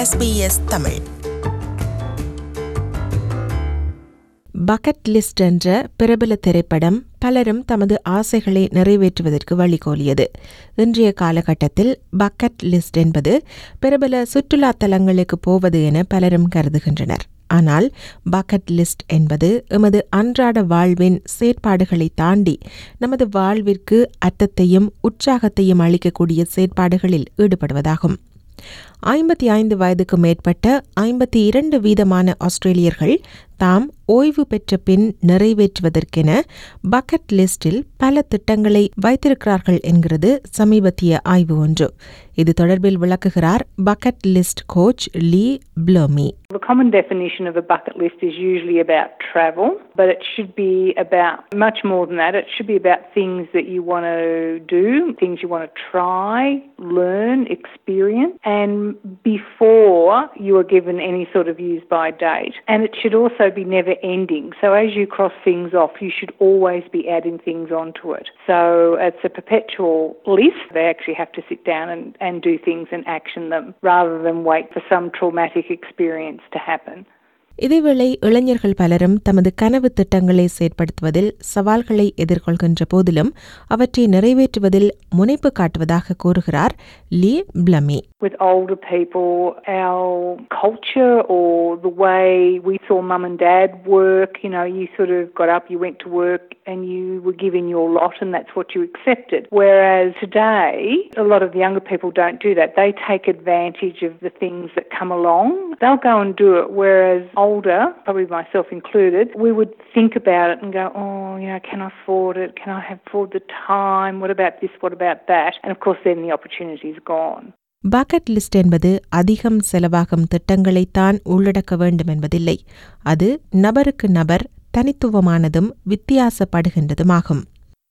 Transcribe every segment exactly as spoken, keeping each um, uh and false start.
S B S Tamil. Bucket list என்ற பிரபல திரைப்படம் பலரும் தமது ஆசைகளை நிறைவேற்றுவதற்கு வழிகோலியது. இன்றைய காலகட்டத்தில் பக்கெட் லிஸ்ட் என்பது பிரபல சுற்றுலா தலங்களுக்கு போவது என பலரும் கருதுகின்றனர். ஆனால் பக்கெட் லிஸ்ட் என்பது எமது அன்றாட வாழ்வின் செயற்பாடுகளை தாண்டி நமது வாழ்விற்கு அர்த்தத்தையும் உற்சாகத்தையும் அளிக்கக்கூடிய செயற்பாடுகளில் ஈடுபடுவதாகும். ஐம்பத்தி ஐந்து வயதுக்கு மேற்பட்ட ஐம்பத்தி இரண்டு வீதமான ஆஸ்திரேலியர்கள் தாம் ஓய்வு பெற்ற பின் நிறைவேற்றுவதற்கென பக்கெட் லிஸ்டில் பல திட்டங்களை வைத்திருக்கிறார்கள் என்கிறது சமீபத்திய ஆய்வு ஒன்று. இது தொடர்பில் விளக்குகிறார் bucket list coach Lee Plummy. The common definition of a bucket list is usually about travel, but it should be about much more than that. It should be about things that you want to do, things you want to try, learn, experience, and before you are given any sort of use-by date. And it should also be never ending. So as you cross things off, you should always be adding things onto it. So it's a perpetual list. They actually have to sit down and, and do things and action them rather than wait for some traumatic experience to happen. இதேவேளை இளைஞர்கள் பலரும் தமது கனவு திட்டங்களை செயற்படுத்துவதில் சவால்களை எதிர்கொள்கின்ற போதிலும் அவற்றை நிறைவேற்றுவதில் முனைப்பு காட்டுவதாக கூறுகிறார் Lee Plummy. With older people, our culture or the way we saw mum and dad work, you know, you sort of got up, you went to work and you were given your lot and that's what you accepted. Whereas today, a lot of the younger people don't do that. They take advantage of the things that come along. They'll go and do it. Whereas older, probably myself included, we would think about it and go, oh, you know, can I afford it? Can I afford the time? What about this? What about that? And of course, then the opportunity is gone. Bucket list என்பது அதிகம் செலவாகும் திட்டங்களைத்தான் உள்ளடக்க வேண்டும் என்பதில்லை. அது நபருக்கு நபர் தனித்துவமானதும் வித்தியாசப்படுகின்றதுமாகும்.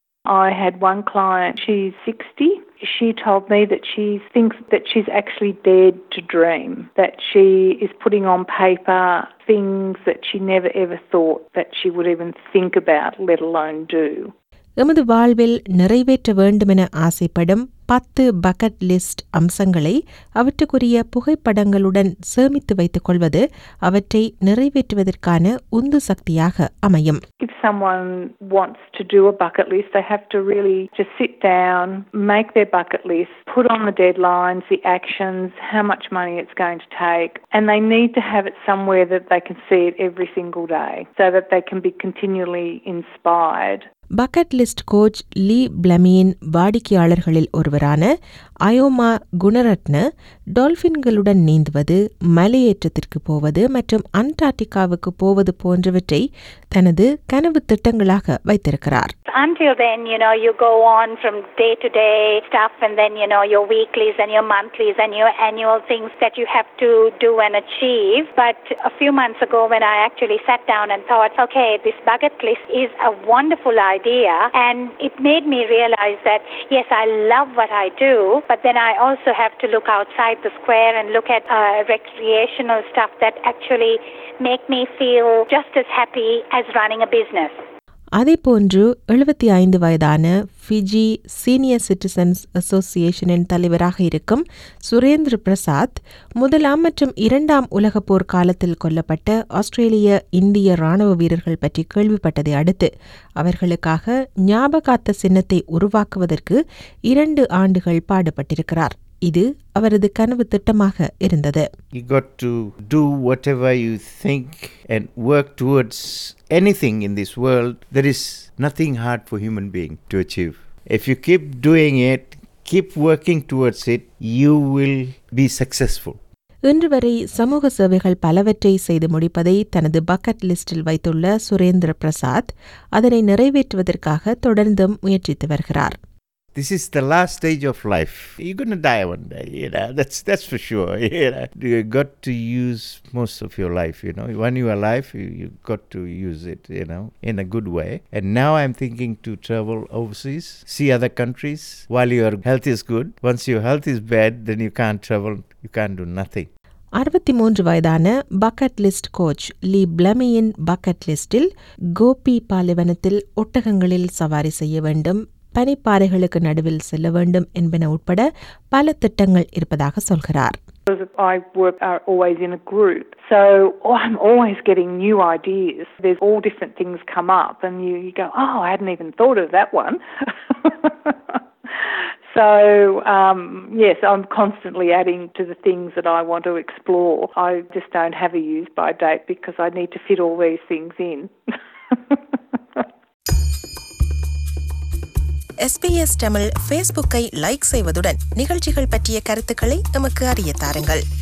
I had one client, she's sixty. She told me that she thinks that she's actually dared to dream, that she is putting on paper things that she never ever thought that she would even think about, let alone do. எமது வாழ்வில் நிறைவேற்ற வேண்டுமென ஆசைப்படும் பத்து bucket list அம்சங்களை அவற்றுக்குரிய புகைப்படங்களுடன் சேமித்து வைத்துக் கொள்வது அவற்றை நிறைவேற்றுவதற்கான உந்து சக்தியாக அமையும். If someone wants to do a bucket list, they have to really just sit down, make their bucket list, put on the deadlines, the actions, how much money it's going to take, and they need to have it somewhere that they can see it every single day so that they can be continually inspired. Bucket list coach Lee ப்ளமியின் வாடிக்கையாளர்களில் ஒருவரான அயோமா குணரட்ன டால்பின்களுடன் நீந்துவது, மலையேற்றத்திற்கு போவது மற்றும் அண்டார்டிகாவுக்கு போவது போன்றவற்றை தனது கனவு திட்டங்களாக வைத்திருக்கிறார். Until then, you know, you go on from day to day stuff and then, you know, your weeklies and your monthlies and your annual things that you have to do and achieve. But a few months ago when I actually sat down and thought, okay, this bucket list is a wonderful idea, and it made me realize that, yes, I love what I do, but then I also have to look outside the square and look at uh, recreational stuff that actually make me feel just as happy as running a business. அதேபோன்று எழுபத்தி ஐந்து வயதான Fiji senior citizens அசோசியேஷனின் தலைவராக இருக்கும் சுரேந்திர பிரசாத் முதலாம் மற்றும் இரண்டாம் உலகப் போர் காலத்தில் கொல்லப்பட்ட ஆஸ்திரேலிய இந்திய ராணுவ வீரர்கள் பற்றி கேள்விப்பட்டதை அடுத்து அவர்களுக்காக ஞாபகார்த்த சின்னத்தை உருவாக்குவதற்கு இரண்டு ஆண்டுகள் பாடுபட்டிருக்கிறார். இது அவரது கனவு திட்டமாக இருந்தது. You got to do whatever you think and work towards anything in this world. There is nothing hard for human being to achieve. If you keep doing it, keep working towards it, you will be successful. இன்று வரை சமூக சேவைகள் பலவற்றை செய்து முடிப்பதை தனது bucket லிஸ்டில் வைத்துள்ள சுரேந்திர பிரசாத் அதனை நிறைவேற்றுவதற்காக தொடர்ந்தும் முயற்சித்து வருகிறார். This is the last stage of life. You're going to die one day, you know, that's that's for sure. You know, you got to use most of your life, you know. When you're alive, you, you got to use it, you know, in a good way. And now I'm thinking to travel overseas, see other countries while your health is good. Once your health is bad, then you can't travel, you can't do nothing. அறுபத்தி மூன்று வயதான bucket list coach Lee ப்ளமியின் பக்கெட் லிஸ்டில் Gobi பாலைவனத்தில் ஒட்டகங்களில் சவாரி செய்ய வேண்டும், பனிப்பாறைகளுக்கு நடுவில் செல்ல வேண்டும் என்பன உட்பட பல திட்டங்கள் இருப்பதாக சொல்கிறார். I work are always in a group, so I'm always getting new ideas. There's all different things come up, and you, you go, oh, I hadn't even thought of that one. So, um, yes, I'm constantly adding to the things that I want to explore. I just don't have a use-by date because I need to fit all these things in. S B S Tamil ஃபேஸ்புக்கை like செய்வதுடன் நிகழ்ச்சிகள் பற்றிய கருத்துக்களை எமக்கு அறிய தாருங்கள்.